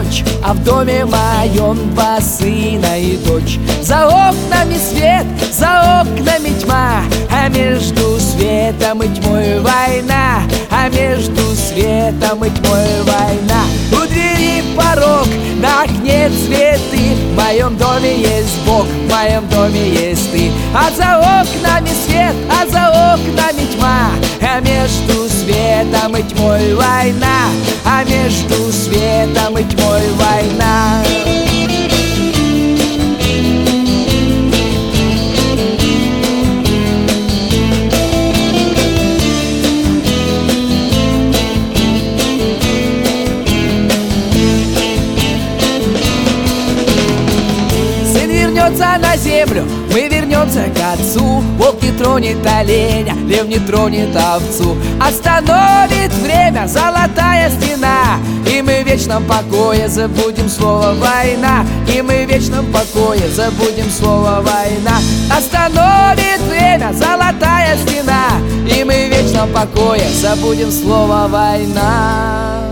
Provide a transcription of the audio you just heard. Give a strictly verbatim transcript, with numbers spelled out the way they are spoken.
ночь, а в доме моем два сына и дочь. За окнами свет, за окнами тьма, а между светом и тьмой война, а между светом и тьмой война. У двери порог, на окне цветы, в моем доме есть Бог, в моем доме есть ты. А за окнами свет, а за окнами тьма, а между светом и тьмой война, а между светом и тьмой война. На землю мы вернемся к отцу. Волк не тронет оленя, лев не тронет овцу. Остановит время золотая стена, и мы в вечном покое забудем слово война, и мы в вечном покое забудем слово война. Остановит время золотая стена, и мы в вечном покое забудем слово война.